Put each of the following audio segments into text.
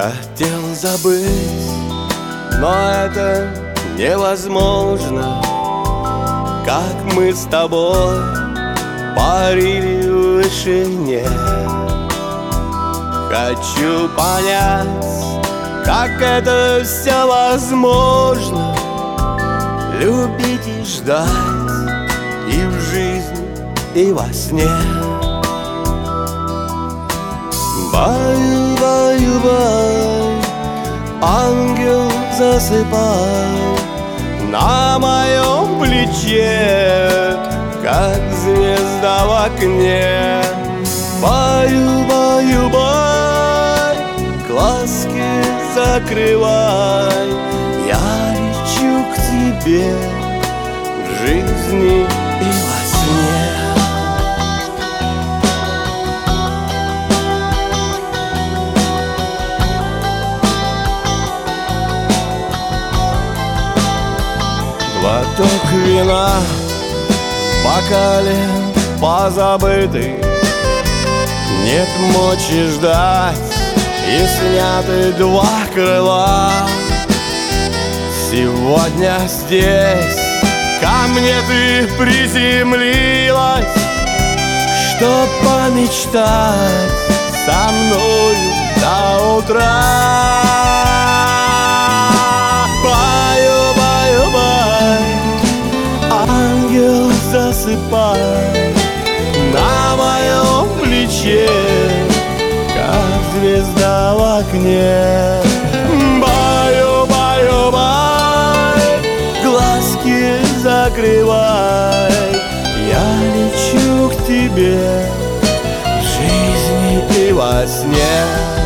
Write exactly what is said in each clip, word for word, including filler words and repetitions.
Хотел забыть, но это невозможно. Как мы с тобой парили в вышине. Хочу понять, как это все возможно. Любить и ждать и в жизни, и во сне. Баю, баю, баю, ангел засыпай на моем плече, как звезда в окне. Баю, баю, бай, глазки закрывай, я лечу к тебе в жизни и во сне. Глоток вина в бокале позабытый, нет мочи ждать, и сняты два крыла. Сегодня здесь ко мне ты приземлилась, чтоб помечтать со мною до утра. Баю, баю, бай, ангел засыпай на моем плече, как звезда в окне. Баю, баю, бай, глазки закрывай, я лечу к тебе в жизни и во сне.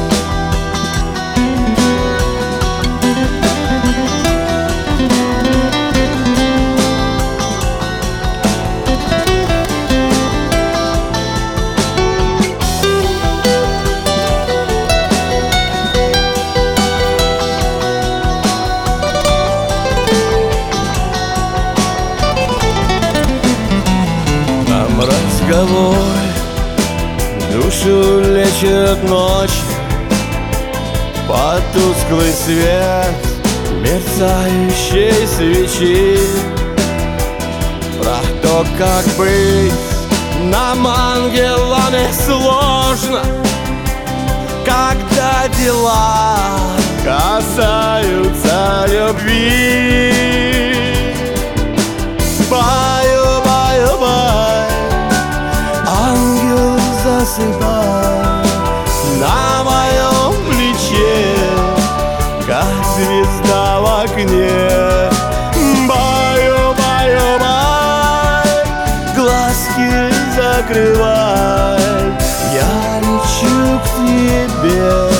Разговор душу лечит ночь, под тусклый свет мерцающей свечи. Про то, как быть нам, ангелами, сложно, когда дела касаются любви. Баю, баю, бай, ангел засыпай на моем плече, как звезда в окне. Баю, баю, бай, глазки закрывай, я лечу к тебе